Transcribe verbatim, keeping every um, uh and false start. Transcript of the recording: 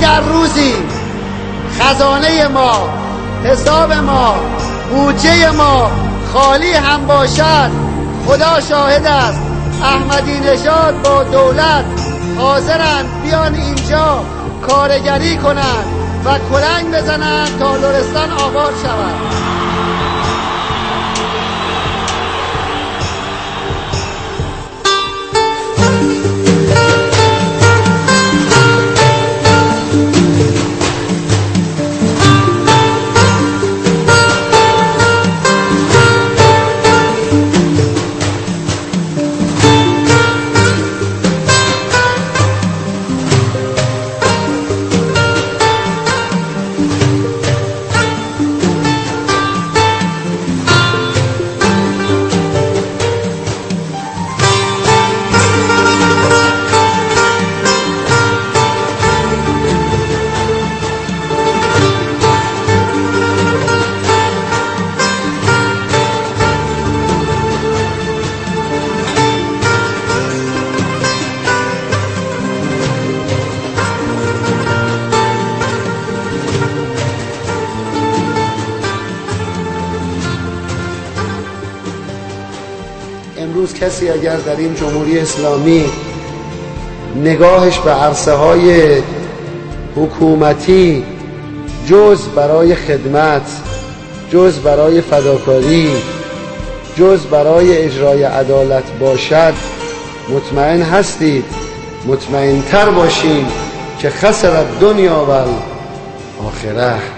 اگر روزی خزانه ما، حساب ما، بودجه ما خالی هم باشد، خدا شاهد است احمدی نژاد با دولت حاضرند بیان اینجا کارگری کنند و کلنگ بزنند تا لرستان آباد شود. امروز کسی اگر در این جمهوری اسلامی نگاهش به عرصه های حکومتی جز برای خدمت، جز برای فداکاری، جز برای اجرای عدالت باشد، مطمئن هستید، مطمئن تر باشید که خسر الدنیا و آخره.